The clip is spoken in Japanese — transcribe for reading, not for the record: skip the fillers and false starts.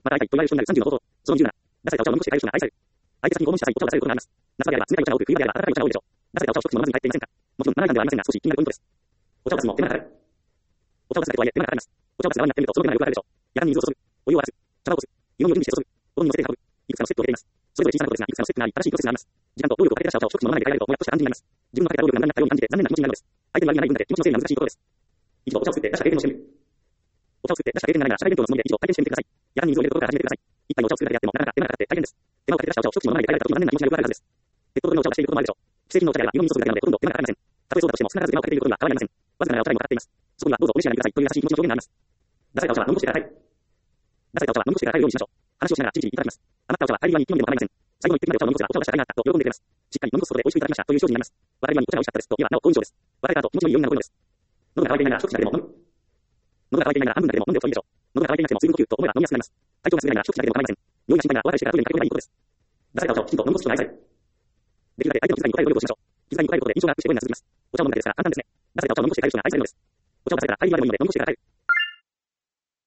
また会いたいと言われる人になる30の方法。その27。出されたお茶を飲み干して帰る人が愛される。相手先に訪問した際、お茶を出されることがあります。夏場であれば冷たいお茶を置く、冬場であれば温かいお茶を置くでしょう。出されたお茶を一口も飲まずに帰っていませんか。もちろん、7段ではありませんが、少し気になるポイントです。お茶を出すのも手間がかかる。お茶を出すだけとはいえ手間がかかります。お茶を出す側になってみると、その手間がよくわかるでしょう。やかに水を注ぐ。お湯を沸かす。茶葉をこす。湯飲みを準備して注ぐ。お湯に乗せて運ぶ。いくつかのステップを経ています。それぞれ小さなことですが、いくつかのステップがあり、正しいプロセスがあります。時間と労力をかけて出したお茶を一口も飲まないで帰られると、もやっとした感じになります。自分のかけた労力が無駄になったように感じて、残念な気持ちになるのです。相手に悪意がない分だけ気持ちの整理が難しいことです。一度お茶を作って出した経験をしてみる。お茶を作って出した経験がないなら、社会勉強のつもりで以上体験してみてください。やかに水を入れるところから始めてください。一杯お茶を作るだけやっても、なかなか手間がかかって大変です。手間をかけて出したお茶を一口も飲まないで帰られた時に残念な気持ちがよくわかるはずです。ペットボトルのお茶を出していることもあるでしょう。既製品のお茶であれば湯飲み注ぐだけなのでほとんど手間がかかりません。たとえそうだとしても少なからず手間をかけていることには変わりありません。わずかながらお茶代もかかっています。そこにはどうぞお召し上がりくださいという優しい気持ちの表現があります。出されたお茶は飲み干してから帰る。出されたお茶は飲み干してから帰るようにしましょう。話をしながらじりじりいただきます。余ったお茶は帰り際に一気飲みでも構いません。最後の一滴までお茶を飲み干せばお茶を出した甲斐があったと喜んでくれます。しっかり飲み干すことで美味しくいただきましたという表示になります。別れ際にお茶が美味しかったですと言えばなお好印象です。別れた後気持ちのいいようになるポイントです。喉が渇いていながら一口だけでも飲む。喉が渇いていながら半分だけでも飲んでおくといいでしょう。喉が渇いていなくても水分補給と思えば飲みやすくなります。体調が優れないなら一口だけでも構いません。匂いが心配ならお別れしてからトイレに駆け込めばいいことです。出されたお茶をきちんと飲み干す人が愛される。できるだけ相手の気遣いに応える努力をしましょう。気遣いに応えることで印象が悪くして声が続きます。お茶を飲むだけですから簡単ですね。出されたお茶を飲み干して帰る人が愛されるのです。お茶を出されたら帰り際でもいいので飲み干してから帰る。